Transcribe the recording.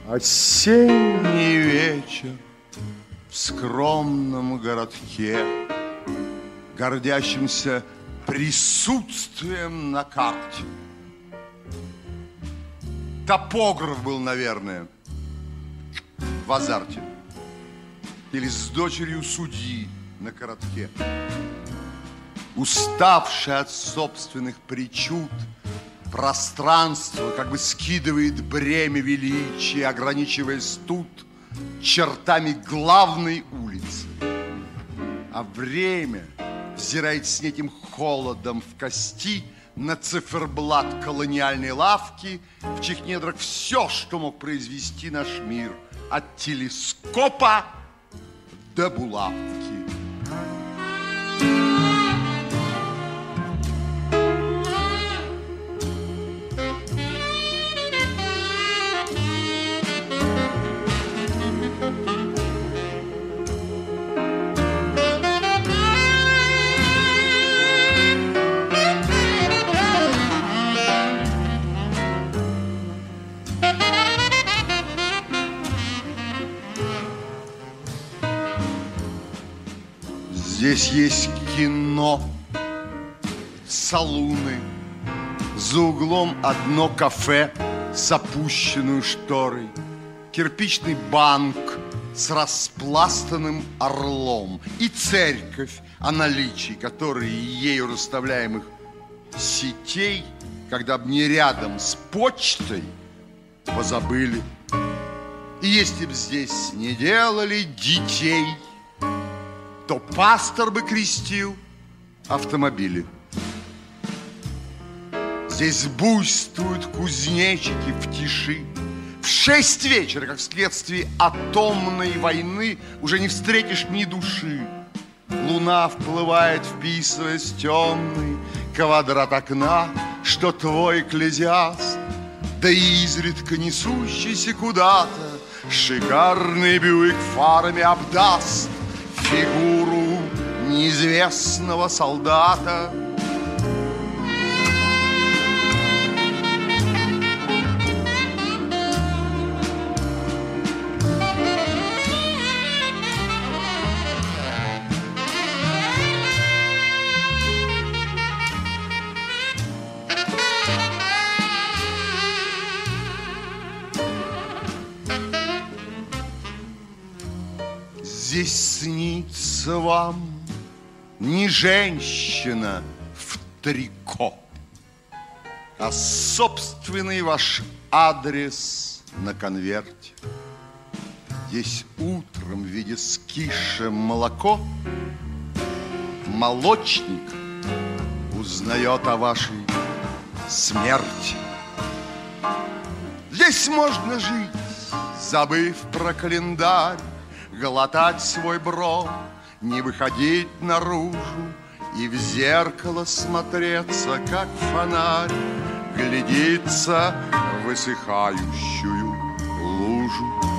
Осенний вечер в скромном городке, гордящимся присутствием на карте. Топограф был, наверное, в азарте. Или с дочерью судьи на коротке. Уставший от собственных причуд, пространство как бы скидывает бремя величия, ограничиваясь тут чертами главной улицы. А время взирает с неким холодом в кости на циферблат колониальной лавки, в чьих недрах все, что мог произвести наш мир, от телескопа до булавки. Здесь есть кино, салуны, за углом одно кафе с опущенной шторой, кирпичный банк с распластанным орлом и церковь, о наличии которой и ею расставляемых сетей, когда б не рядом с почтой, позабыли. И если б здесь не делали детей, то пастор бы крестил автомобили. Здесь буйствуют кузнечики в тиши. В 6 вечера, как вследствие атомной войны, уже не встретишь ни души. Луна вплывает, вписываясь в темный квадрат окна, что твой экклезиаст, да изредка несущийся куда-то, шикарный Бьюик фарами обдаст фигуру неизвестного солдата. Здесь снится вам не женщина в трико, а собственный ваш адрес на конверте. Здесь утром в виде скиша молоко молочник узнает о вашей смерти. Здесь можно жить, забыв про календарь, глотать свой брод, не выходить наружу и в зеркало смотреться, как фонарь, глядеться в высыхающую лужу.